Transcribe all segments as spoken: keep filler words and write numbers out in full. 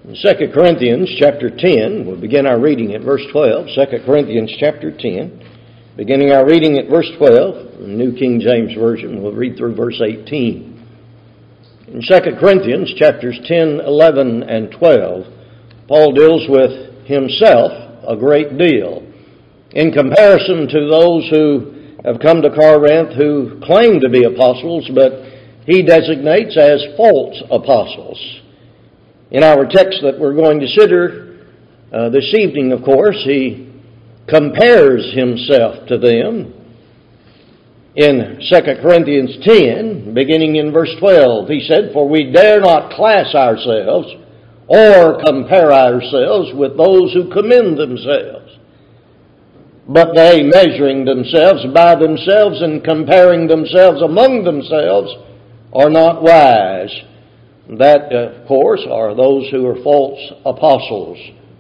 In Second Corinthians chapter ten, we'll begin our reading at verse twelve. Second Corinthians chapter ten, beginning our reading at verse twelve, the New King James Version. We'll read through verse eighteen. In Second Corinthians chapters ten, eleven, and twelve, Paul deals with himself a great deal in comparison to those who have come to Corinth who claim to be apostles, but he designates as false apostles. In our text that we're going to consider uh, this evening, of course, he compares himself to them. In Second Corinthians ten, beginning in verse twelve, he said, "For we dare not class ourselves or compare ourselves with those who commend themselves. But they, measuring themselves by themselves and comparing themselves among themselves, are not wise." That, of course, are those who are false apostles.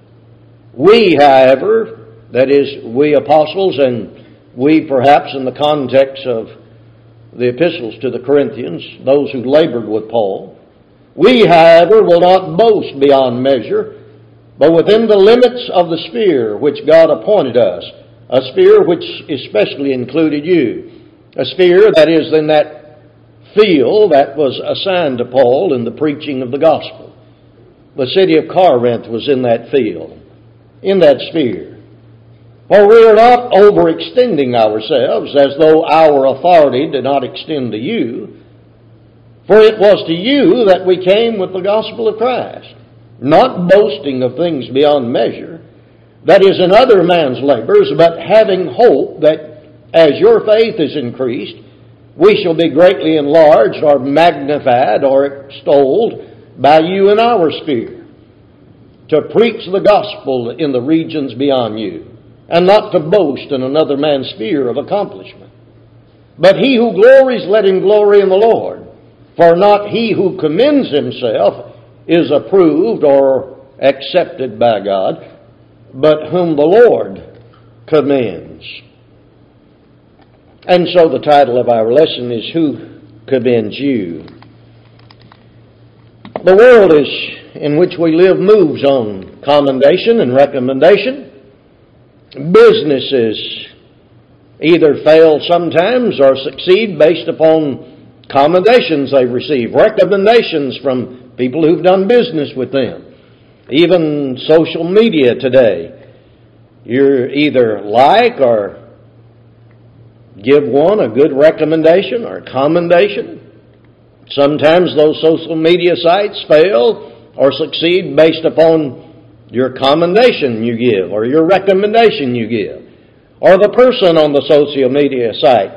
We, however, that is, we apostles, and we perhaps in the context of the epistles to the Corinthians, those who labored with Paul, we, however, will not boast beyond measure, but within the limits of the sphere which God appointed us, a sphere which especially included you, a sphere that is in that field that was assigned to Paul in the preaching of the gospel. The city of Corinth was in that field, in that sphere. For we are not overextending ourselves as though our authority did not extend to you. For it was to you that we came with the gospel of Christ, not boasting of things beyond measure, that is in other man's labors, but having hope that as your faith is increased, we shall be greatly enlarged or magnified or extolled by you in our sphere, to preach the gospel in the regions beyond you, and not to boast in another man's sphere of accomplishment. But he who glories, let him glory in the Lord. For not he who commends himself is approved or accepted by God, but whom the Lord commends. And so the title of our lesson is, Who Commends You? The world is in which we live moves on commendation and recommendation. Businesses either fail sometimes or succeed based upon commendations they receive, recommendations from people who've done business with them. Even social media today, you're either like or give one a good recommendation or commendation. Sometimes those social media sites fail or succeed based upon your commendation you give or your recommendation you give. Or the person on the social media site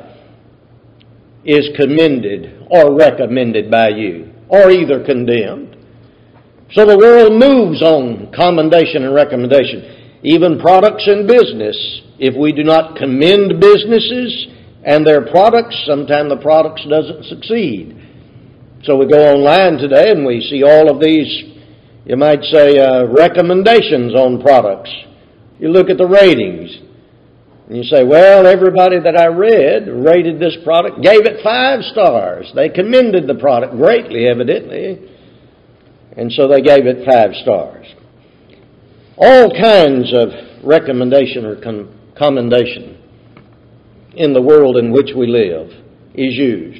is commended or recommended by you, or either condemned. So the world moves on commendation and recommendation. Even products in business, if we do not commend businesses and their products, sometimes the products doesn't succeed. So we go online today and we see all of these, you might say, uh, recommendations on products. You look at the ratings and you say, well, everybody that I read rated this product, gave it five stars. They commended the product greatly, evidently, and so they gave it five stars. All kinds of recommendation or com- commendation in the world in which we live is used.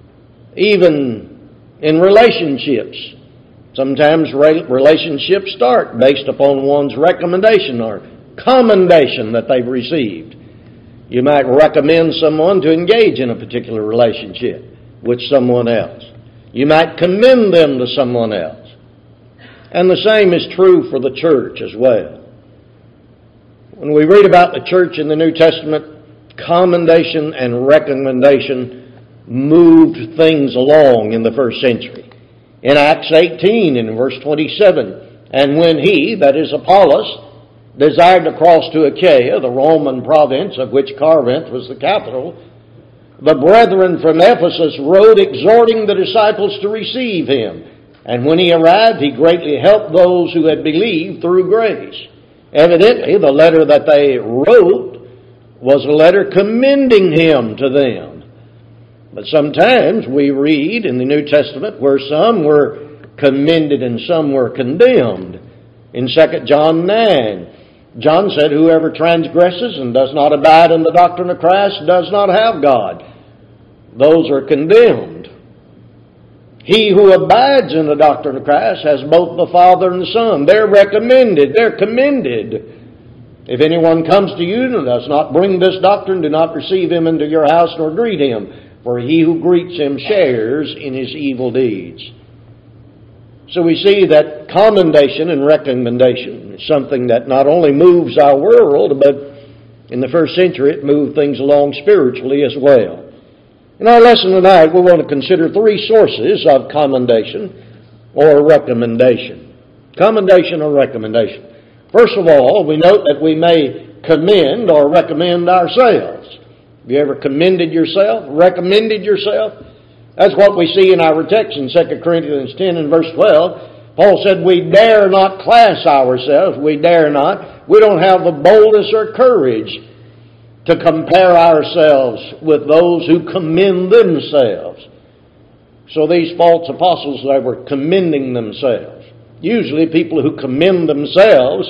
Even in relationships. Sometimes re- relationships start based upon one's recommendation or commendation that they've received. You might recommend someone to engage in a particular relationship with someone else. You might commend them to someone else. And the same is true for the church as well. When we read about the church in the New Testament, commendation and recommendation moved things along in the first century. In Acts eighteen, in verse twenty-seven, and when he, that is Apollos, desired to cross to Achaia, the Roman province of which Corinth was the capital, the brethren from Ephesus wrote exhorting the disciples to receive him. And when he arrived, he greatly helped those who had believed through grace. Evidently, the letter that they wrote was a letter commending him to them. But sometimes we read in the New Testament where some were commended and some were condemned. In Second John nine, John said, whoever transgresses and does not abide in the doctrine of Christ does not have God. Those are condemned. He who abides in the doctrine of Christ has both the Father and the Son. They're recommended. They're commended. If anyone comes to you and does not bring this doctrine, do not receive him into your house nor greet him, for he who greets him shares in his evil deeds. So we see that commendation and recommendation is something that not only moves our world, but in the first century it moved things along spiritually as well. In our lesson tonight, we want to consider three sources of commendation or recommendation. Commendation or recommendation. First of all, we note that we may commend or recommend ourselves. Have you ever commended yourself, recommended yourself? That's what we see in our text in Second Corinthians ten and verse twelve. Paul said, we dare not class ourselves. We dare not. We don't have the boldness or courage to compare ourselves with those who commend themselves. So these false apostles, they were commending themselves. Usually people who commend themselves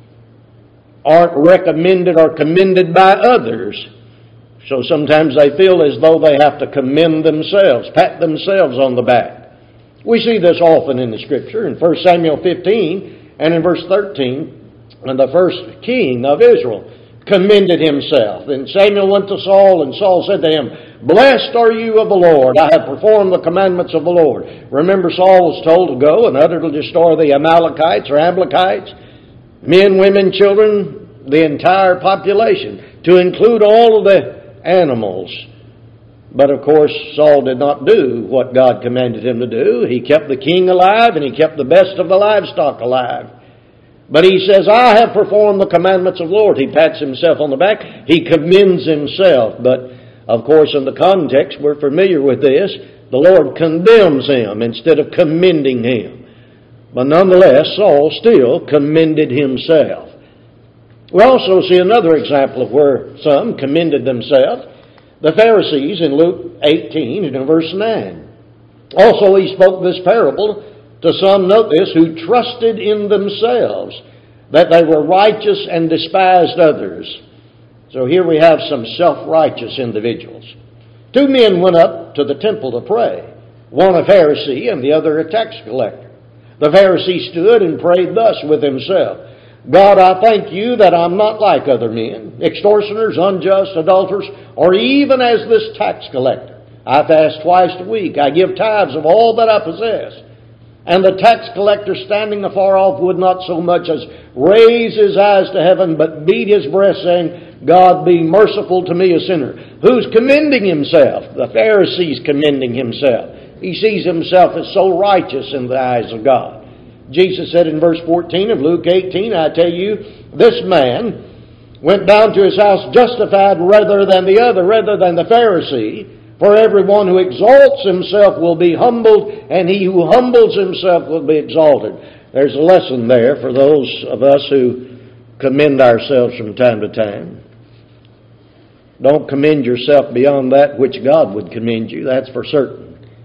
aren't recommended or commended by others. So sometimes they feel as though they have to commend themselves, pat themselves on the back. We see this often in the Scripture. In First Samuel fifteen and in verse thirteen, and the first king of Israel commended himself. And Samuel went to Saul, and Saul said to him, blessed are you of the Lord. I have performed the commandments of the Lord. Remember, Saul was told to go and utterly destroy the Amalekites or Amalekites, men, women, children, the entire population, to include all of the animals. But of course, Saul did not do what God commanded him to do. He kept the king alive, and he kept the best of the livestock alive. But he says, I have performed the commandments of the Lord. He pats himself on the back. He commends himself. But of course, in the context, we're familiar with this. The Lord condemns him instead of commending him. But nonetheless, Saul still commended himself. We also see another example of where some commended themselves. The Pharisees in Luke eighteen and in verse nine. Also he spoke this parable to some, note this, who trusted in themselves that they were righteous and despised others. So here we have some self-righteous individuals. Two men went up to the temple to pray, one a Pharisee and the other a tax collector. The Pharisee stood and prayed thus with himself, God, I thank you that I'm not like other men, extortioners, unjust, adulterers, or even as this tax collector. I fast twice a week. I give tithes of all that I possess. And the tax collector, standing afar off, would not so much as raise his eyes to heaven, but beat his breast, saying, God, be merciful to me, a sinner. Who's commending himself? The Pharisee's commending himself. He sees himself as so righteous in the eyes of God. Jesus said in verse fourteen of Luke eighteen, I tell you, this man went down to his house justified rather than the other, rather than the Pharisee. For everyone who exalts himself will be humbled, and he who humbles himself will be exalted. There's a lesson there for those of us who commend ourselves from time to time. Don't commend yourself beyond that which God would commend you. That's for certain.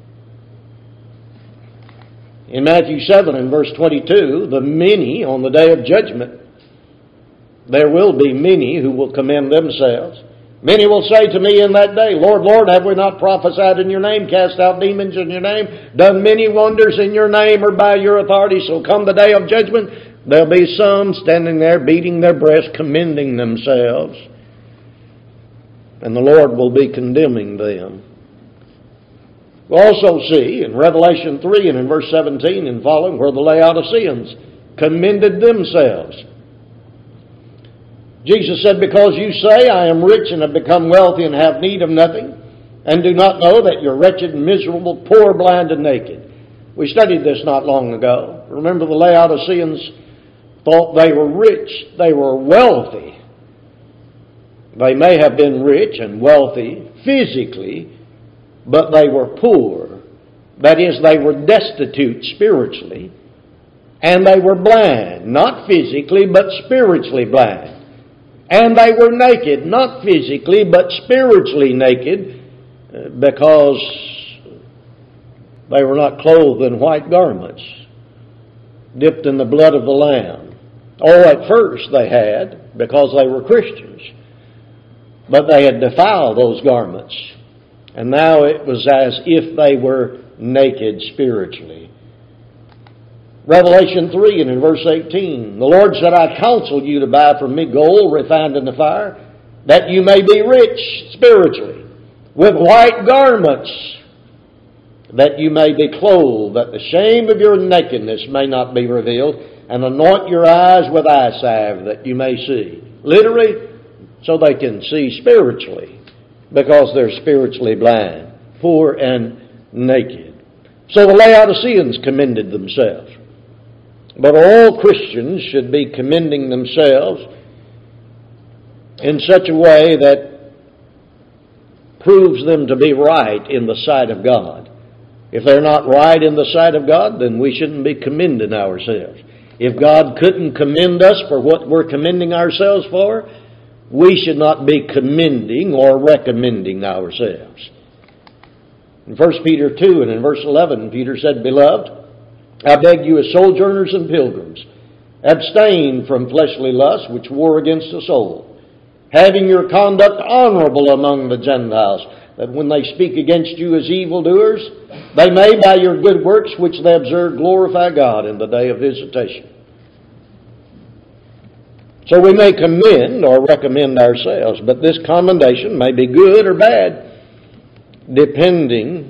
In Matthew seven and verse twenty-two, the many on the day of judgment, there will be many who will commend themselves. Many will say to me in that day, Lord, Lord, have we not prophesied in your name, cast out demons in your name, done many wonders in your name or by your authority? So come the day of judgment, there'll be some standing there beating their breast, commending themselves. And the Lord will be condemning them. We also see in Revelation three and in verse seventeen and following where the Laodiceans commended themselves. Jesus said, because you say, I am rich and have become wealthy and have need of nothing, and do not know that you're wretched and miserable, poor, blind, and naked. We studied this not long ago. Remember, the Laodiceans thought they were rich, they were wealthy. They may have been rich and wealthy physically, but they were poor. That is, they were destitute spiritually, and they were blind, not physically, but spiritually blind. And they were naked, not physically, but spiritually naked, because They were not clothed in white garments, dipped in the blood of the Lamb. Oh, at first they had, because they were Christians. But they had defiled those garments. And now it was as if they were naked spiritually. Revelation three and in verse eighteen, the Lord said, I counsel you to buy from me gold refined in the fire, that you may be rich spiritually, with white garments, that you may be clothed, that the shame of your nakedness may not be revealed, and anoint your eyes with eye salve, that you may see. Literally, so they can see spiritually, because they're spiritually blind, poor and naked. So the Laodiceans commended themselves. But all Christians should be commending themselves in such a way that proves them to be right in the sight of God. If they're not right in the sight of God, then we shouldn't be commending ourselves. If God couldn't commend us for what we're commending ourselves for, we should not be commending or recommending ourselves. In First Peter two and in verse eleven, Peter said, Beloved, I beg you as sojourners and pilgrims, abstain from fleshly lusts which war against the soul, having your conduct honorable among the Gentiles, that when they speak against you as evildoers, they may by your good works which they observe glorify God in the day of visitation. So we may commend or recommend ourselves, but this commendation may be good or bad, depending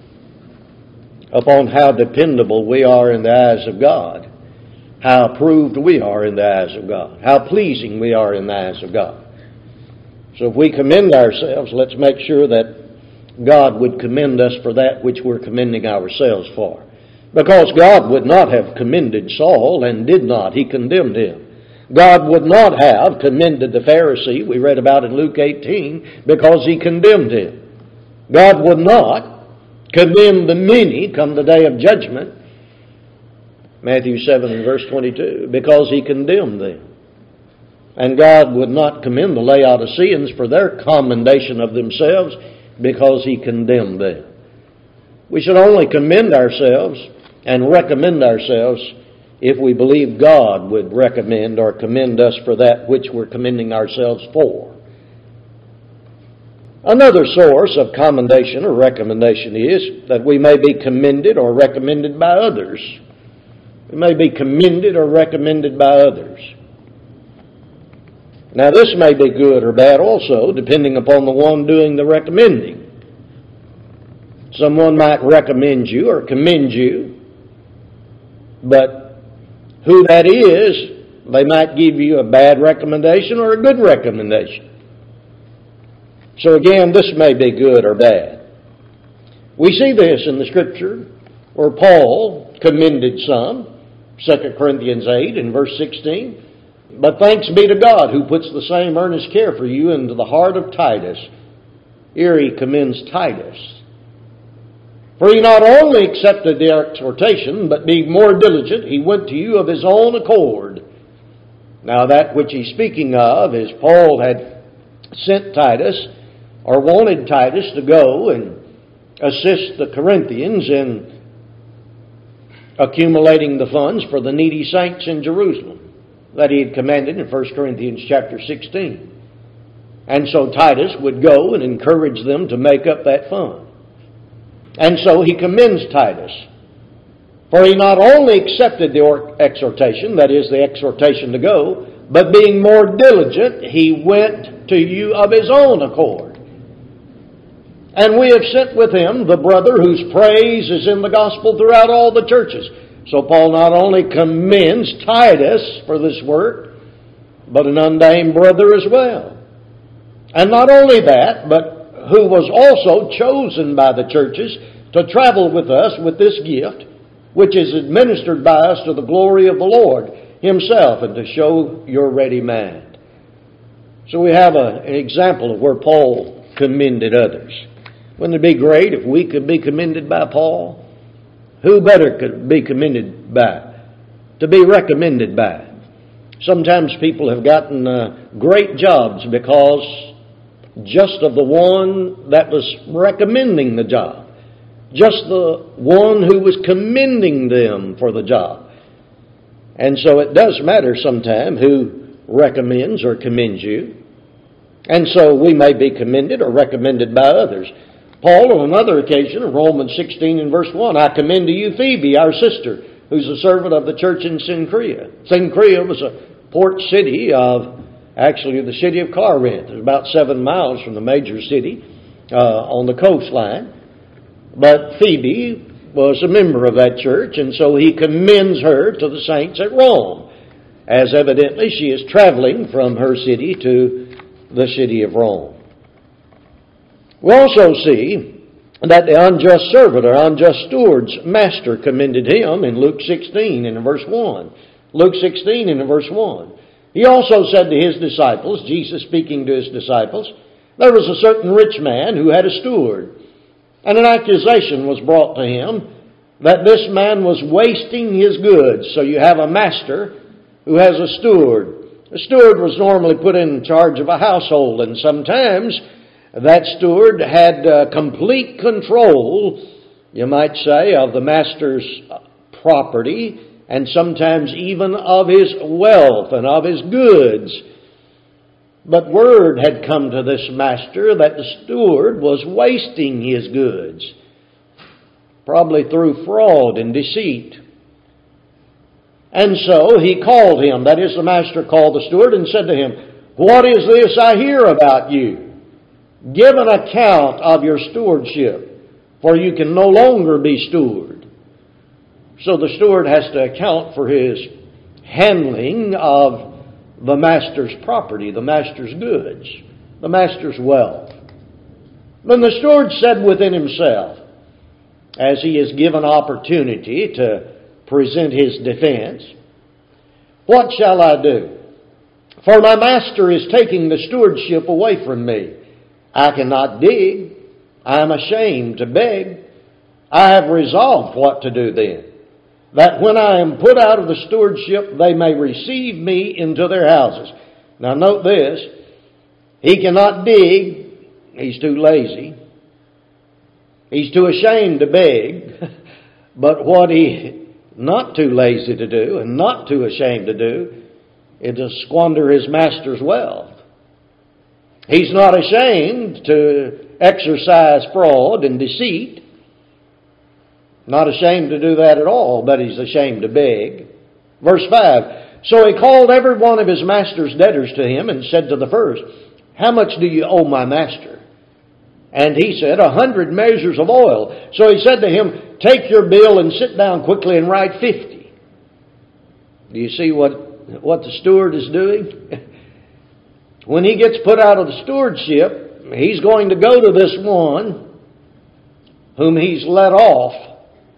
upon how dependable we are in the eyes of God, how approved we are in the eyes of God, how pleasing we are in the eyes of God. So if we commend ourselves, let's make sure that God would commend us for that which we're commending ourselves for. Because God would not have commended Saul and did not. He condemned him. God would not have commended the Pharisee, we read about in Luke eighteen, because he condemned him. God would not commend the many come the day of judgment, Matthew seven and verse twenty-two, because he condemned them. And God would not commend the Laodiceans for their commendation of themselves, because he condemned them. We should only commend ourselves and recommend ourselves if we believe God would recommend or commend us for that which we're commending ourselves for. Another source of commendation or recommendation is that we may be commended or recommended by others. We may be commended or recommended by others. Now this may be good or bad also, depending upon the one doing the recommending. Someone might recommend you or commend you, but who that is, they might give you a bad recommendation or a good recommendation. So again, this may be good or bad. We see this in the Scripture where Paul commended some, Second Corinthians eight and verse sixteen. But thanks be to God who puts the same earnest care for you into the heart of Titus. Here he commends Titus. For he not only accepted the exhortation, but being more diligent, he went to you of his own accord. Now that which he's speaking of is Paul had sent Titus, or wanted Titus to go and assist the Corinthians in accumulating the funds for the needy saints in Jerusalem that he had commanded in First Corinthians chapter sixteen. And so Titus would go and encourage them to make up that fund. And so he commends Titus. For he not only accepted the exhortation, that is the exhortation to go, but being more diligent, he went to you of his own accord. And we have sent with him the brother whose praise is in the gospel throughout all the churches. So Paul not only commends Titus for this work, but an unnamed brother as well. And not only that, but who was also chosen by the churches to travel with us with this gift, which is administered by us to the glory of the Lord himself and to show your ready mind. So we have a, an example of where Paul commended others. Wouldn't it be great if we could be commended by Paul? Who better could be commended by? To be recommended by. Sometimes people have gotten uh, great jobs because just of the one that was recommending the job. just the one who was commending them for the job. And so it does matter sometimes who recommends or commends you. And so we may be commended or recommended by others. Paul, on another occasion, in Romans sixteen and verse one, I commend to you Phoebe, our sister, who's a servant of the church in Cenchrea. Cenchrea was a port city of, actually, the city of Corinth. It's about seven miles from the major city uh, on the coastline. But Phoebe was a member of that church, and so he commends her to the saints at Rome, as evidently she is traveling from her city to the city of Rome. We also see that the unjust servant or unjust steward's master commended him in Luke sixteen and in verse one. Luke sixteen and in verse one. He also said to his disciples, Jesus speaking to his disciples, there was a certain rich man who had a steward, and an accusation was brought to him that this man was wasting his goods. So you have a master who has a steward. A steward was normally put in charge of a household, and sometimes that steward had uh, complete control, you might say, of the master's property, and sometimes even of his wealth and of his goods. But word had come to this master that the steward was wasting his goods, probably through fraud and deceit. And so he called him, that is, the master called the steward and said to him, what is this I hear about you? Give an account of your stewardship, for you can no longer be steward. So the steward has to account for his handling of the master's property, the master's goods, the master's wealth. Then the steward said within himself, as he is given opportunity to present his defense, what shall I do? For my master is taking the stewardship away from me. I cannot dig. I am ashamed to beg. I have resolved what to do then, that when I am put out of the stewardship, they may receive me into their houses. Now note this, he cannot dig, he's too lazy. He's too ashamed to beg, but what he not too lazy to do and not too ashamed to do is to squander his master's wealth. He's not ashamed to exercise fraud and deceit. Not ashamed to do that at all, but he's ashamed to beg. Verse five, so he called every one of his master's debtors to him and said to the first, how much do you owe my master? And he said, a hundred measures of oil. So he said to him, take your bill and sit down quickly and write fifty. Do you see what, what the steward is doing? When he gets put out of the stewardship, he's going to go to this one whom he's let off.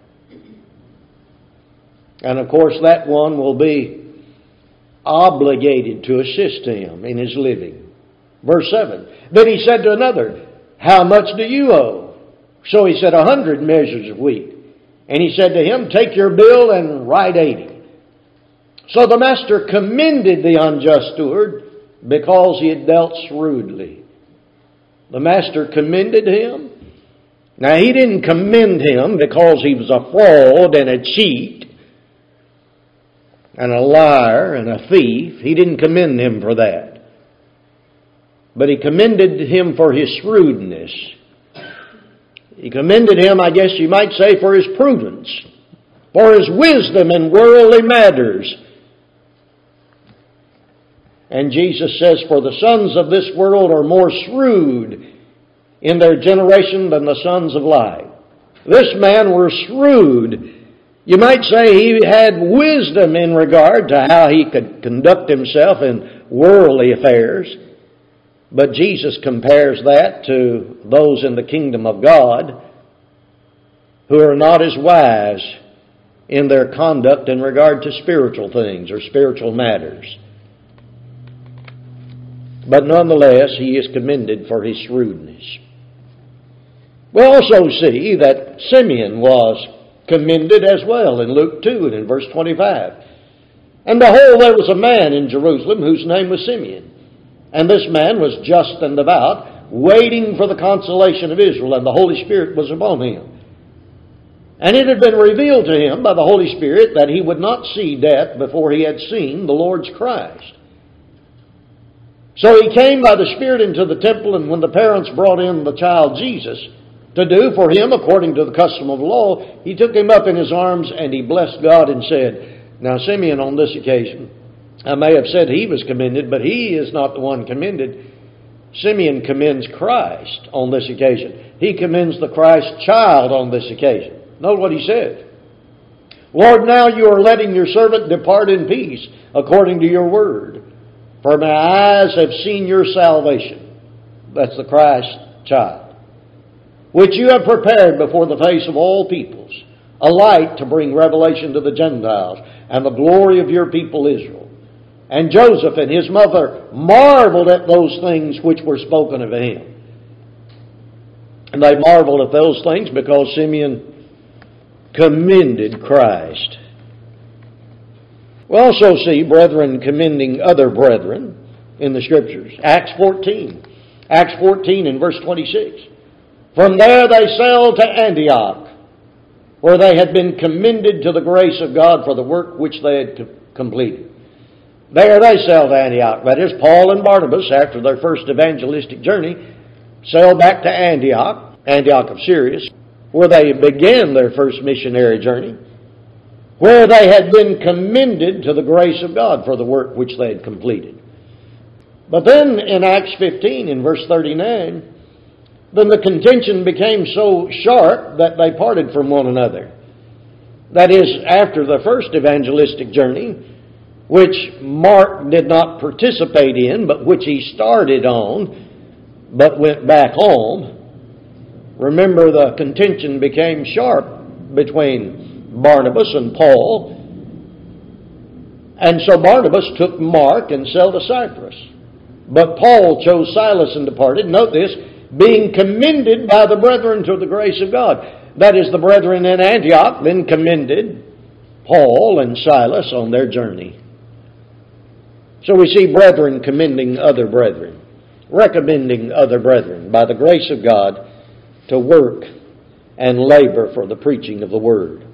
And of course that one will be obligated to assist him in his living. Verse seven, then he said to another, how much do you owe? So he said, a hundred measures of wheat. And he said to him, take your bill and write eighty. So the master commended the unjust steward because he had dealt shrewdly. The master commended him. Now he didn't commend him because he was a fraud and a cheat and a liar and a thief. He didn't commend him for that. But he commended him for his shrewdness. He commended him, I guess you might say, for his prudence, for his wisdom in worldly matters. And Jesus says, for the sons of this world are more shrewd in their generation than the sons of light. This man was shrewd. You might say he had wisdom in regard to how he could conduct himself in worldly affairs. But Jesus compares that to those in the kingdom of God who are not as wise in their conduct in regard to spiritual things or spiritual matters. But nonetheless, he is commended for his shrewdness. We also see that Simeon was commended as well in Luke two and in verse twenty-five. And behold, there was a man in Jerusalem whose name was Simeon. And this man was just and devout, waiting for the consolation of Israel, and the Holy Spirit was upon him. And it had been revealed to him by the Holy Spirit that he would not see death before he had seen the Lord's Christ. So he came by the Spirit into the temple, and when the parents brought in the child Jesus to do for him according to the custom of the law, he took him up in his arms and he blessed God and said, now Simeon on this occasion, I may have said he was commended, but he is not the one commended. Simeon commends Christ on this occasion. He commends the Christ child on this occasion. Note what he said. Lord, now you are letting your servant depart in peace according to your word. For my eyes have seen your salvation. That's the Christ child. Which you have prepared before the face of all peoples. A light to bring revelation to the Gentiles and the glory of your people Israel. And Joseph and his mother marveled at those things which were spoken of him. And they marveled at those things because Simeon commended Christ. We also see brethren commending other brethren in the Scriptures. Acts fourteen. Acts fourteen and verse twenty-six. From there they sailed to Antioch, where they had been commended to the grace of God for the work which they had co- completed. There they sailed to Antioch. That is, Paul and Barnabas, after their first evangelistic journey, sailed back to Antioch, Antioch of Syria, where they began their first missionary journey, where they had been commended to the grace of God for the work which they had completed. But then in Acts fifteen, in verse thirty-nine, then the contention became so sharp that they parted from one another. That is, after the first evangelistic journey, which Mark did not participate in, but which he started on, but went back home. Remember, the contention became sharp between Barnabas and Paul. And so Barnabas took Mark and sailed to Cyprus. But Paul chose Silas and departed. Note this, being commended by the brethren to the grace of God. That is, the brethren in Antioch then commended Paul and Silas on their journey. So we see brethren commending other brethren, recommending other brethren by the grace of God to work and labor for the preaching of the Word.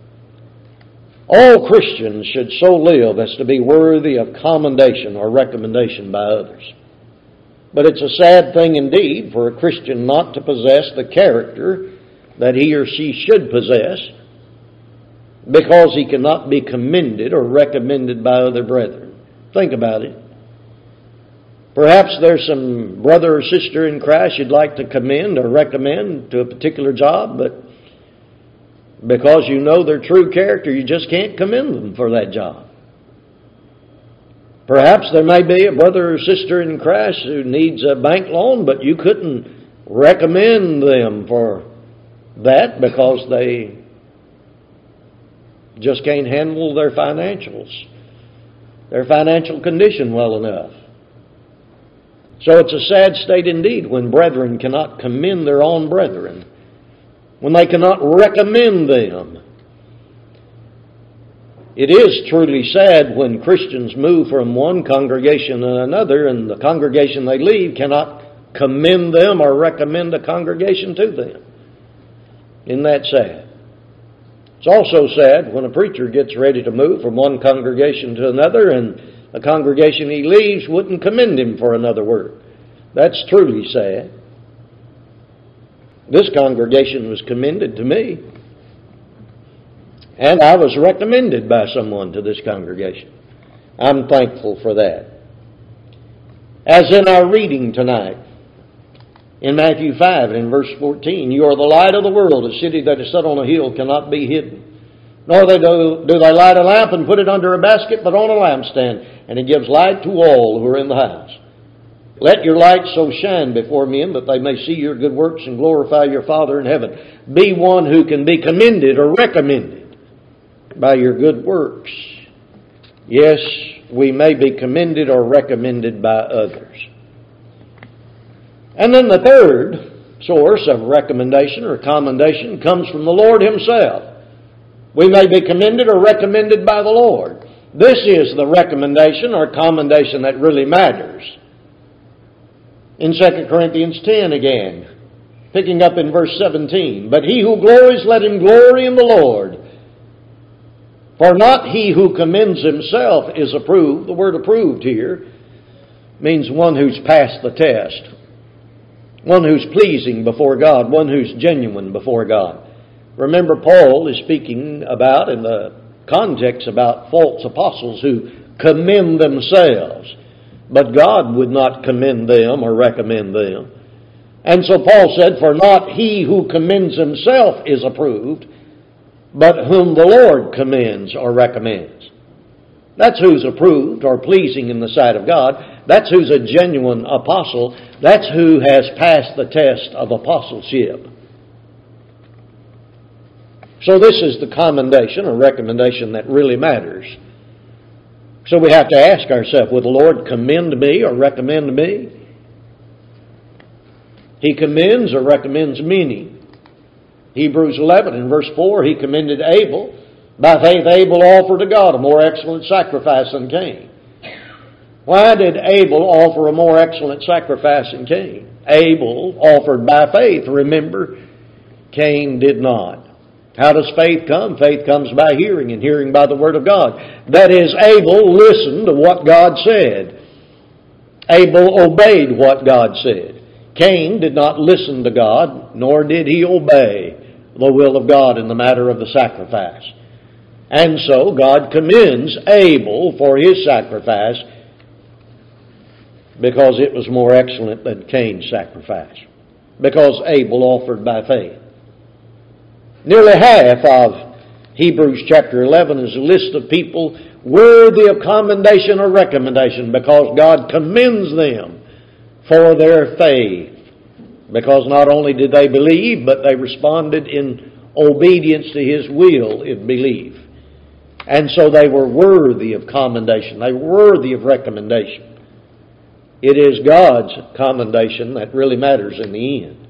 All Christians should so live as to be worthy of commendation or recommendation by others. But it's a sad thing indeed for a Christian not to possess the character that he or she should possess because he cannot be commended or recommended by other brethren. Think about it. Perhaps there's some brother or sister in Christ you'd like to commend or recommend to a particular job, but because you know their true character, you just can't commend them for that job. Perhaps there may be a brother or sister in Christ who needs a bank loan, but you couldn't recommend them for that because they just can't handle their financials, their financial condition well enough. So it's a sad state indeed when brethren cannot commend their own brethren, when they cannot recommend them. It is truly sad when Christians move from one congregation to another and the congregation they leave cannot commend them or recommend a congregation to them. Isn't that sad? It's also sad when a preacher gets ready to move from one congregation to another and the congregation he leaves wouldn't commend him for another work. That's truly sad. This congregation was commended to me, and I was recommended by someone to this congregation. I'm thankful for that. As in our reading tonight, in Matthew five and in verse fourteen, you are the light of the world. A city that is set on a hill cannot be hidden. Nor they do, do they light a lamp and put it under a basket, but on a lampstand, and it gives light to all who are in the house. Let your light so shine before men that they may see your good works and glorify your Father in heaven. Be one who can be commended or recommended by your good works. Yes, we may be commended or recommended by others. And then the third source of recommendation or commendation comes from the Lord Himself. We may be commended or recommended by the Lord. This is the recommendation or commendation that really matters. In Second Corinthians ten again, Picking up in verse seventeen. But he who glories, let him glory in the Lord. For not he who commends himself is approved. The word approved here means one who's passed the test. One who's pleasing before God. One who's genuine before God. Remember, Paul is speaking about, in the context, about false apostles who commend themselves. But God would not commend them or recommend them. And so Paul said, for not he who commends himself is approved, but whom the Lord commends or recommends. That's who's approved or pleasing in the sight of God. That's who's a genuine apostle. That's who has passed the test of apostleship. So this is the commendation or recommendation that really matters. So we have to ask ourselves, will the Lord commend me or recommend me? He commends or recommends many. Hebrews eleven and verse four, he commended Abel. By faith Abel offered to God a more excellent sacrifice than Cain. Why did Abel offer a more excellent sacrifice than Cain? Abel offered by faith, remember, Cain did not. How does faith come? Faith comes by hearing, and hearing by the Word of God. That is, Abel listened to what God said. Abel obeyed what God said. Cain did not listen to God, nor did he obey the will of God in the matter of the sacrifice. And so God commends Abel for his sacrifice because it was more excellent than Cain's sacrifice. Because Abel offered by faith. Nearly half of Hebrews chapter eleven is a list of people worthy of commendation or recommendation because God commends them for their faith. Because not only did they believe, but they responded in obedience to His will in belief. And so they were worthy of commendation. They were worthy of recommendation. It is God's commendation that really matters in the end.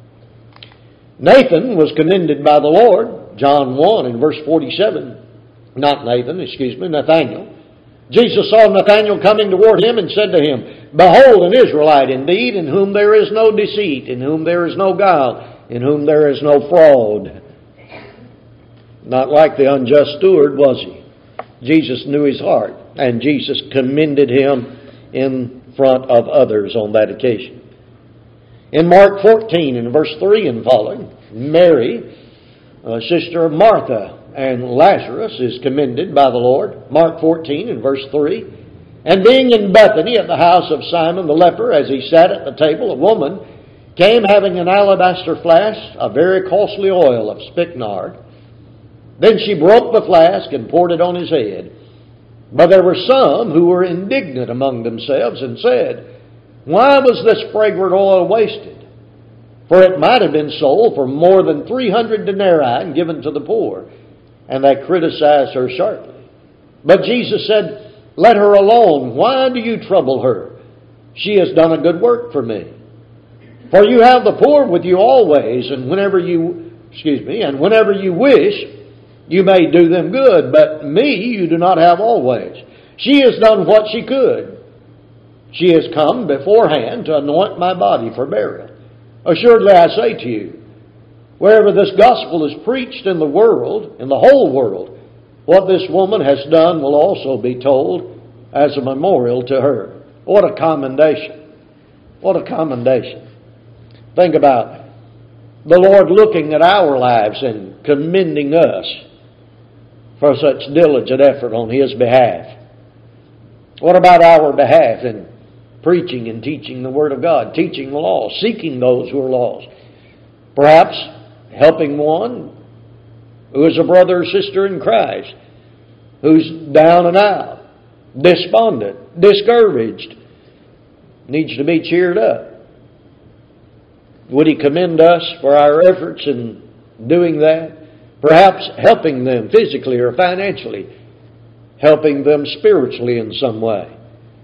Nathan was commended by the Lord, John one and verse forty-seven. Not Nathan, excuse me, Nathanael. Jesus saw Nathanael coming toward him and said to him, Behold, an Israelite indeed, in whom there is no deceit, in whom there is no guile, in whom there is no fraud. Not like the unjust steward, was he? Jesus knew his heart, and Jesus commended him in front of others on that occasion. In Mark fourteen, in verse three and following, Mary, uh, sister of Martha and Lazarus, is commended by the Lord. Mark fourteen, in verse three. And being in Bethany at the house of Simon the leper, as he sat at the table, a woman came having an alabaster flask of very costly oil of spikenard. Then she broke the flask and poured it on his head. But there were some who were indignant among themselves and said, Why was this fragrant oil wasted? For it might have been sold for more than three hundred denarii and given to the poor. And they criticized her sharply. But Jesus said, Let her alone. Why do you trouble her? She has done a good work for me. For you have the poor with you always, and whenever you, excuse me, and whenever you wish, you may do them good. But me you do not have always. She has done what she could. She has come beforehand to anoint my body for burial. Assuredly I say to you, wherever this gospel is preached in the world, in the whole world, what this woman has done will also be told as a memorial to her. What a commendation. What a commendation. Think about the Lord looking at our lives and commending us for such diligent effort on His behalf. What about our behalf in preaching and teaching the Word of God, teaching the law, seeking those who are lost? Perhaps helping one who is a brother or sister in Christ, who's down and out, despondent, discouraged, needs to be cheered up. Would He commend us for our efforts in doing that? Perhaps helping them physically or financially, helping them spiritually in some way.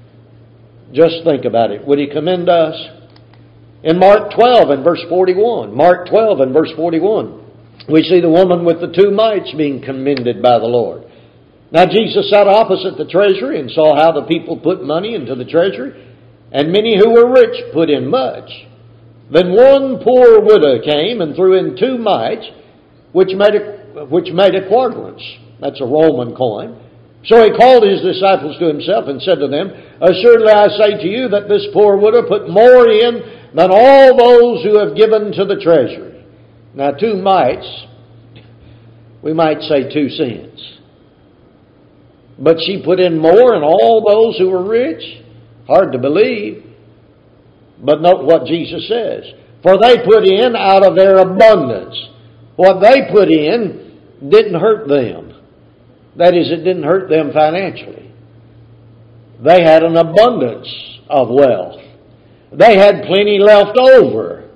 Just think about it. Would He commend us? In Mark twelve and verse forty-one, Mark twelve and verse forty-one, we see the woman with the two mites being commended by the Lord. Now Jesus sat opposite the treasury and saw how the people put money into the treasury, and many who were rich put in much. Then one poor widow came and threw in two mites, which made a, which made a quadrans. That's a Roman coin. So he called his disciples to himself and said to them, Assuredly I say to you that this poor widow put more in than all those who have given to the treasury. Now two mites, we might say two cents. But she put in more than all those who were rich. Hard to believe. But note what Jesus says. For they put in out of their abundance. What they put in didn't hurt them. That is, it didn't hurt them financially. They had an abundance of wealth. They had plenty left over.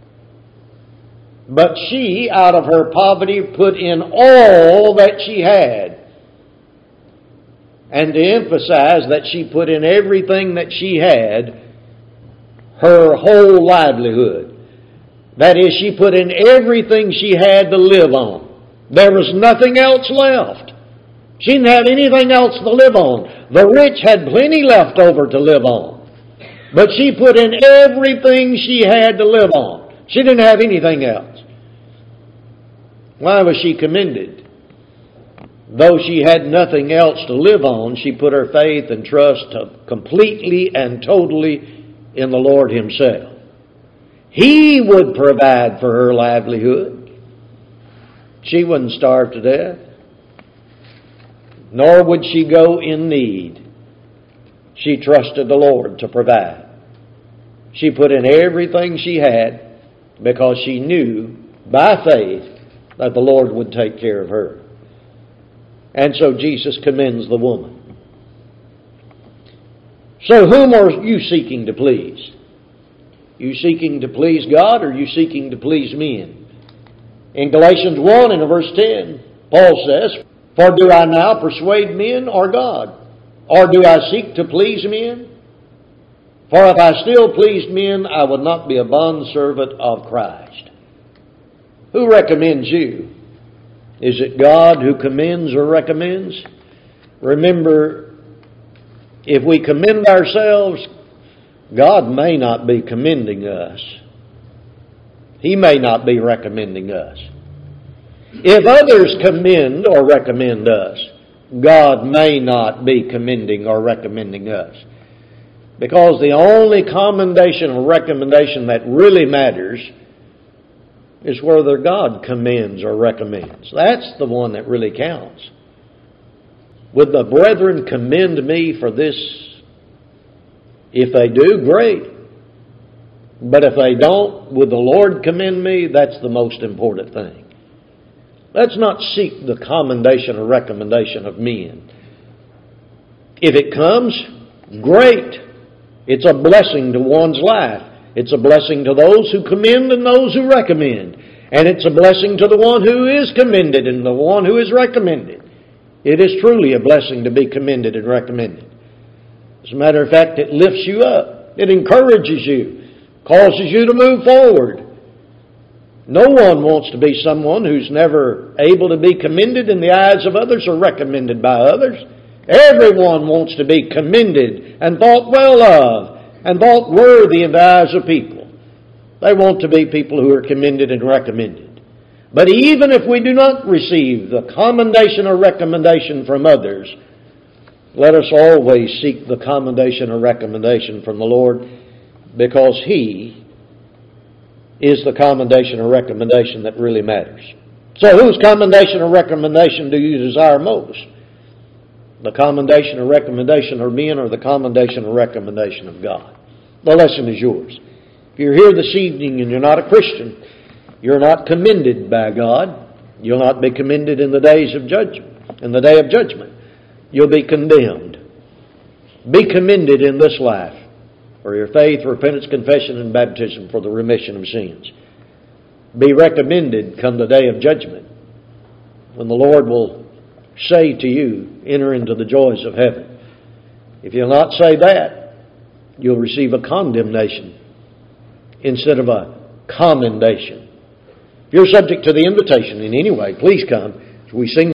But she, out of her poverty, put in all that she had. And to emphasize that she put in everything that she had, her whole livelihood. That is, she put in everything she had to live on. There was nothing else left. She didn't have anything else to live on. The rich had plenty left over to live on. But she put in everything she had to live on. She didn't have anything else. Why was she commended? Though she had nothing else to live on, she put her faith and trust completely and totally in the Lord Himself. He would provide for her livelihood. She wouldn't starve to death. Nor would she go in need. She trusted the Lord to provide. She put in everything she had because she knew by faith that the Lord would take care of her. And so Jesus commends the woman. So whom are you seeking to please? You seeking to please God, or are you seeking to please men? In Galatians one and verse ten, Paul says, For do I now persuade men or God? Or do I seek to please men? For if I still pleased men, I would not be a bondservant of Christ. Who recommends you? Is it God who commends or recommends? Remember, if we commend ourselves, God may not be commending us. He may not be recommending us. If others commend or recommend us, God may not be commending or recommending us. Because the only commendation or recommendation that really matters is whether God commends or recommends. That's the one that really counts. Would the brethren commend me for this? If they do, great. But if they don't, would the Lord commend me? That's the most important thing. Let's not seek the commendation or recommendation of men. If it comes, great. It's a blessing to one's life. It's a blessing to those who commend and those who recommend. And it's a blessing to the one who is commended and the one who is recommended. It is truly a blessing to be commended and recommended. As a matter of fact, it lifts you up. It encourages you, causes you to move forward. No one wants to be someone who's never able to be commended in the eyes of others or recommended by others. Everyone wants to be commended and thought well of and thought worthy in the eyes of people. They want to be people who are commended and recommended. But even if we do not receive the commendation or recommendation from others, let us always seek the commendation or recommendation from the Lord, because He is the commendation or recommendation that really matters. So whose commendation or recommendation do you desire most? The commendation or recommendation of men, or the commendation or recommendation of God? The lesson is yours. If you're here this evening and you're not a Christian, you're not commended by God. You'll not be commended in the days of judgment, in the day of judgment. You'll be condemned. Be commended in this life for your faith, repentance, confession, and baptism for the remission of sins. Be recommended come the day of judgment, when the Lord will say to you, enter into the joys of heaven. If you'll not say that, you'll receive a condemnation instead of a commendation. If you're subject to the invitation in any way, please come as we sing the